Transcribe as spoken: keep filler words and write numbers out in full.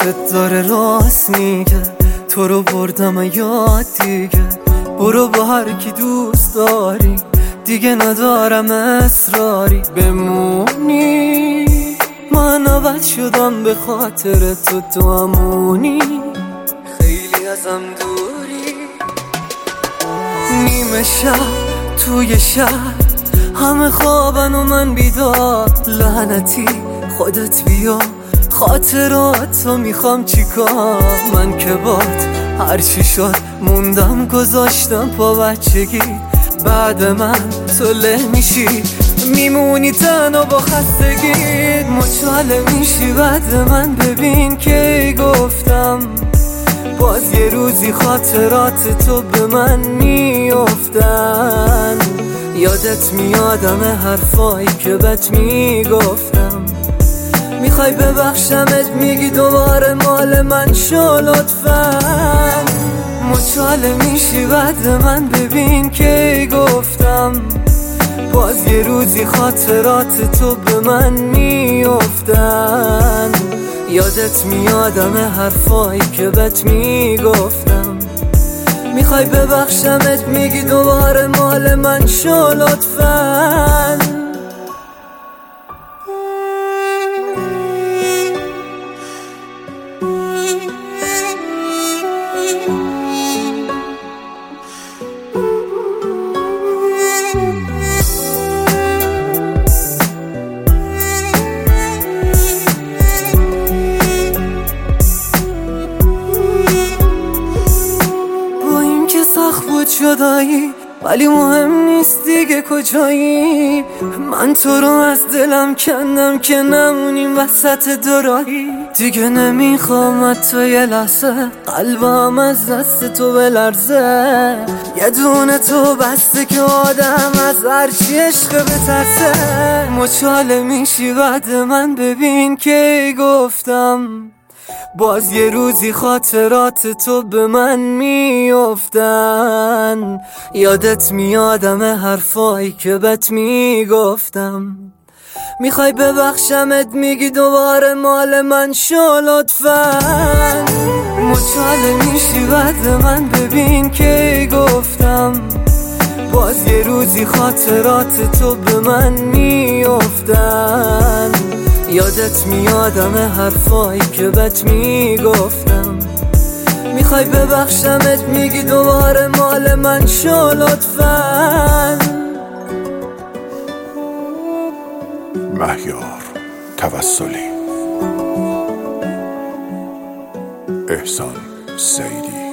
عشقت داره راست میگه، تو رو بردم یاد دیگه. برو با هر کی دوست داری، دیگه ندارم اصراری بمونی. من عوض شدم به خاطر تو، تو همونی، خیلی ازم دوری. نیمه شب توی شهر همه خوابن و من بیدار. لعنتی خودت بیا، خاطراتو میخوام چیکار. من که بات هرچی شد موندم، گذاشتم پا بچگی. بعد من تو له میشی، میمونی تنها با خستگی. مچاله میشی بعد من، ببین که گفتم باز یه روزی خاطرات تو به من میافتن. یادت میادم حرفایی که بهت میگفتم. میخوای ببخشمت، میگی دوباره مال من شو لطفاً. مچاله میشی بعد من، ببین که گفتم باز یه روزی خاطرات تو به من میافتن. یادت میادم حرفایی که بهت میگفتم. میخوای ببخشمت، میگی دوباره مال من شو لطفاً. جدایی ولی مهم نیست دیگه کجایی. من تو رو از دلم کندم که نمونیم وسط دوراهی. دیگه نمیخوام تو یه لحظه قلبم از دست تو بلرزه. یه دونه تو بسته که آدم از هرچی عشق بترسه. مچاله میشی بعد من، ببین که گفتم باز یه روزی خاطرات تو به من میافتن. یادت میادم حرفایی که بهت میگفتم. میخوای ببخشمت، میگی دوباره مال من شو لطفاً. مچاله میشی بعد من، ببین که گفتم باز یه روزی خاطرات تو به من میافتن. یادت میادم حرفایی که بهت میگفتم. میخوای ببخشمت، میگی دوباره مال من شو لطفاً. مهیار توسلی، احسان سیدی.